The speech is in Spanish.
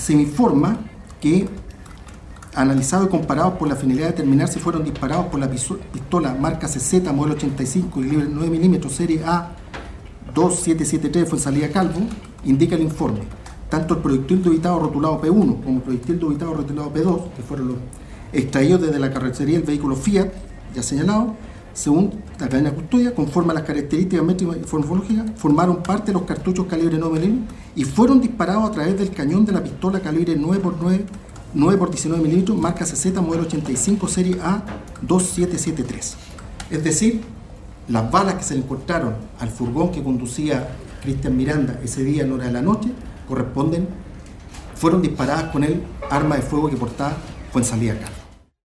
se informa que, analizado y comparado por la finalidad de determinar si fueron disparados por la pistola marca CZ modelo 85 y calibre 9 mm serie A2773 de Fuenzalía Calvo, indica el informe tanto el proyectil dubitado rotulado P1 como el proyectil dubitado rotulado P2, que fueron los extraídos desde la carrocería del vehículo Fiat, ya señalado, según la cadena de custodia, conforme a las características métricas y morfológicas, formaron parte de los cartuchos calibre 9 mm y fueron disparados a través del cañón de la pistola calibre 9x19 mm marca CZ modelo 85 serie A2773. Es decir, las balas que se le encontraron al furgón que conducía Cristian Miranda ese día en hora de la noche fueron disparadas con el arma de fuego que portaba Fuenzalía Calvo.